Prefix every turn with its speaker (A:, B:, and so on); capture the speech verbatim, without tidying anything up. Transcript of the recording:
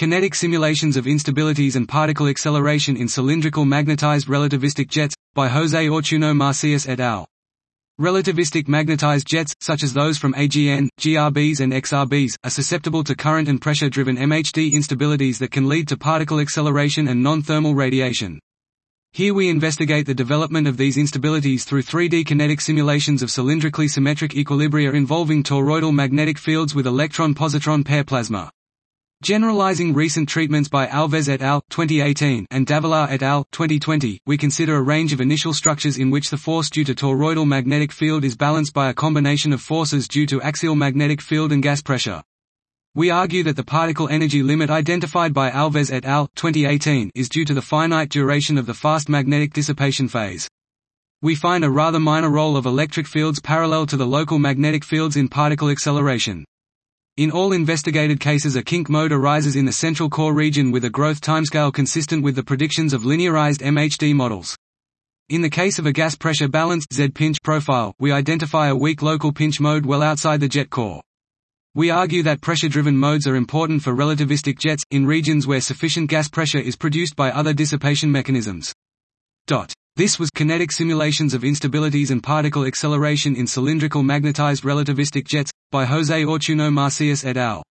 A: Kinetic Simulations of Instabilities and Particle Acceleration in Cylindrical Magnetized Relativistic Jets, by José Ortuño Marcias et al. Relativistic magnetized jets, such as those from A G N, G R Bs and X R Bs, are susceptible to current and pressure-driven M H D instabilities that can lead to particle acceleration and non-thermal radiation. Here we investigate the development of these instabilities through three D kinetic simulations of cylindrically symmetric equilibria involving toroidal magnetic fields with electron-positron pair plasma. Generalizing recent treatments by Alves et al. twenty eighteen and Davilar et al. twenty twenty, we consider a range of initial structures in which the force due to toroidal magnetic field is balanced by a combination of forces due to axial magnetic field and gas pressure. We argue that the particle energy limit identified by Alves et al. twenty eighteen is due to the finite duration of the fast magnetic dissipation phase. We find a rather minor role of electric fields parallel to the local magnetic fields in particle acceleration. In all investigated cases, a kink mode arises in the central core region with a growth timescale consistent with the predictions of linearized M H D models. In the case of a gas pressure balanced Z-pinch profile, we identify a weak local pinch mode well outside the jet core. We argue that pressure-driven modes are important for relativistic jets, in regions where sufficient gas pressure is produced by other dissipation mechanisms. This was Kinetic Simulations of Instabilities and Particle Acceleration in Cylindrical Magnetized Relativistic Jets, by José Ortuño Marcias et al.